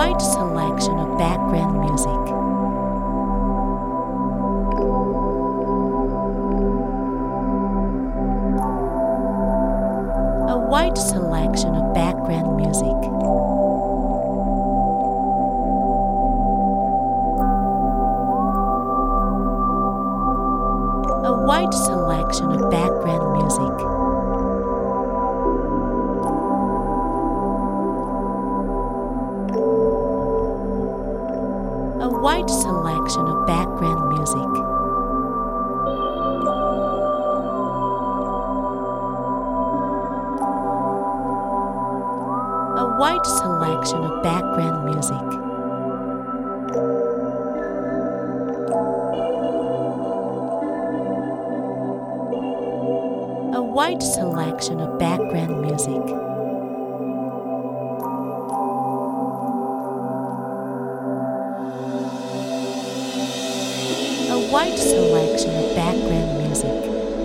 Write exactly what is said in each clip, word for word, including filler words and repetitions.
wide selection of background music. A wide selection of background music. A wide selection of background music. A wide selection of background music. A wide selection of background music. A wide selection of background music. A wide selection of background music.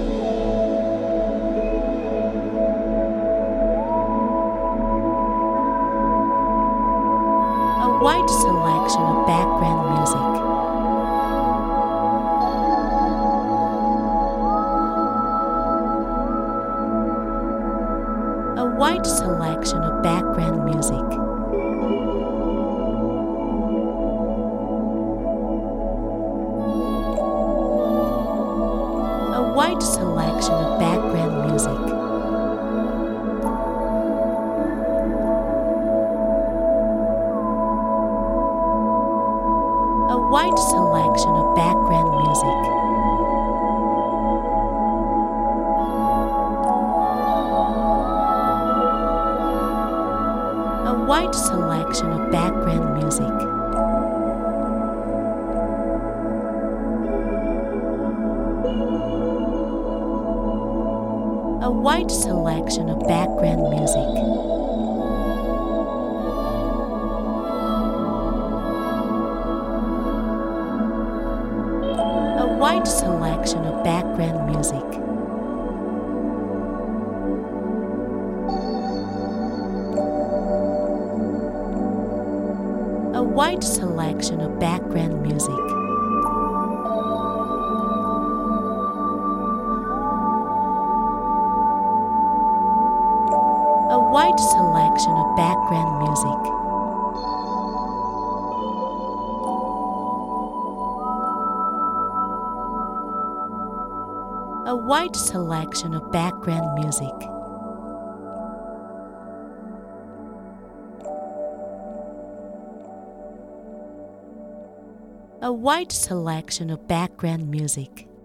A wide selection of background music. A wide selection of background music. A wide selection of background music. A wide selection of background music. A wide selection of background music. A wide selection of background music. A wide selection of background music. A wide selection of background music. A wide selection of background music. A wide selection of background music. A wide selection of background music.